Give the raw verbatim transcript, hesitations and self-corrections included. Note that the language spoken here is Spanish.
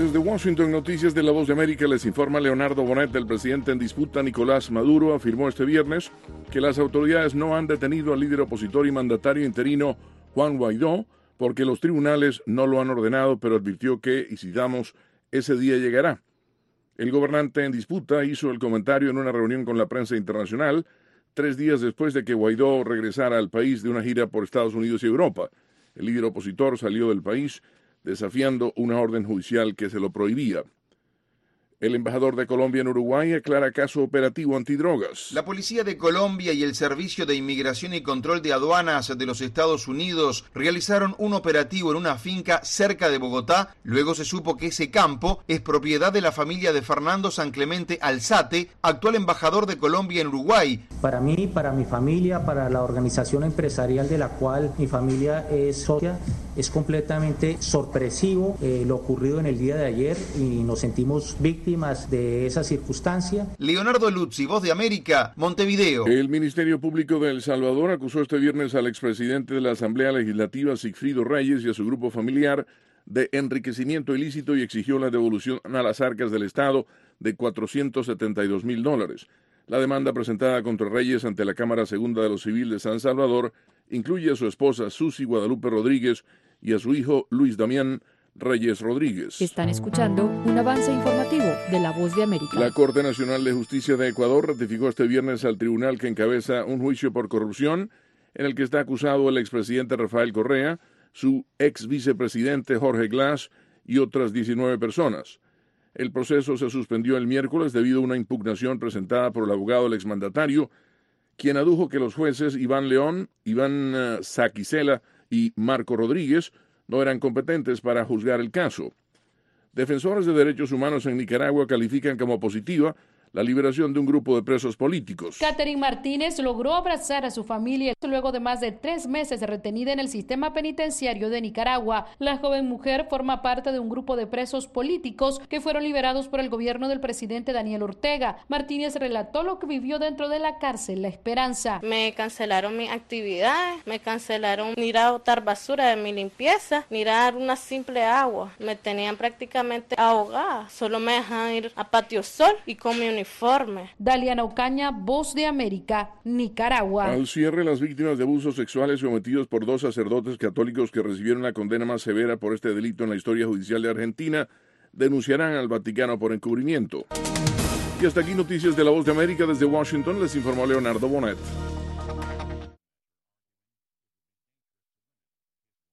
Desde Washington, Noticias de la Voz de América, les informa Leonardo Bonet. El presidente en disputa, Nicolás Maduro, afirmó este viernes que las autoridades no han detenido al líder opositor y mandatario interino Juan Guaidó porque los tribunales no lo han ordenado, pero advirtió que, y citamos, ese día llegará. El gobernante en disputa hizo el comentario en una reunión con la prensa internacional, tres días después de que Guaidó regresara al país de una gira por Estados Unidos y Europa. El líder opositor salió del país desafiando una orden judicial que se lo prohibía. El embajador de Colombia en Uruguay aclara caso operativo antidrogas. La policía de Colombia y el Servicio de Inmigración y Control de Aduanas de los Estados Unidos realizaron un operativo en una finca cerca de Bogotá. Luego se supo que ese campo es propiedad de la familia de Fernando San Clemente Alzate, actual embajador de Colombia en Uruguay. Para mí, para mi familia, para la organización empresarial de la cual mi familia es socia, es completamente sorpresivo eh, lo ocurrido en el día de ayer y nos sentimos víctimas de esa circunstancia. Leonardo Luzzi, Voz de América, Montevideo. El Ministerio Público de El Salvador acusó este viernes al expresidente de la Asamblea Legislativa, Sigfrido Reyes, y a su grupo familiar de enriquecimiento ilícito y exigió la devolución a las arcas del Estado de cuatrocientos setenta y dos mil dólares. La demanda presentada contra Reyes ante la Cámara Segunda de lo Civil de San Salvador incluye a su esposa Susi Guadalupe Rodríguez y a su hijo Luis Damián Reyes Rodríguez. Están escuchando un avance informativo de La Voz de América. La Corte Nacional de Justicia de Ecuador ratificó este viernes al tribunal que encabeza un juicio por corrupción en el que está acusado el expresidente Rafael Correa, su ex vicepresidente Jorge Glass y otras diecinueve personas. El proceso se suspendió el miércoles debido a una impugnación presentada por el abogado del exmandatario, quien adujo que los jueces Iván León, Iván uh, Saquicela y Marco Rodríguez no eran competentes para juzgar el caso. Defensores de derechos humanos en Nicaragua califican como positiva la liberación de un grupo de presos políticos. Catherine Martínez logró abrazar a su familia luego de más de tres meses retenida en el sistema penitenciario de Nicaragua. La joven mujer forma parte de un grupo de presos políticos que fueron liberados por el gobierno del presidente Daniel Ortega. Martínez relató lo que vivió dentro de la cárcel La Esperanza. Me cancelaron mis actividades, me cancelaron ir a botar basura de mi limpieza, ni dar una simple agua. Me tenían prácticamente ahogada, solo me dejaban ir a Patio Sol y con mi uniforme. Daliana Ocaña, Voz de América, Nicaragua. Al cierre, las víctimas de abusos sexuales cometidos por dos sacerdotes católicos que recibieron la condena más severa por este delito en la historia judicial de Argentina denunciarán al Vaticano por encubrimiento. Y hasta aquí Noticias de la Voz de América. Desde Washington les informó Leonardo Bonet.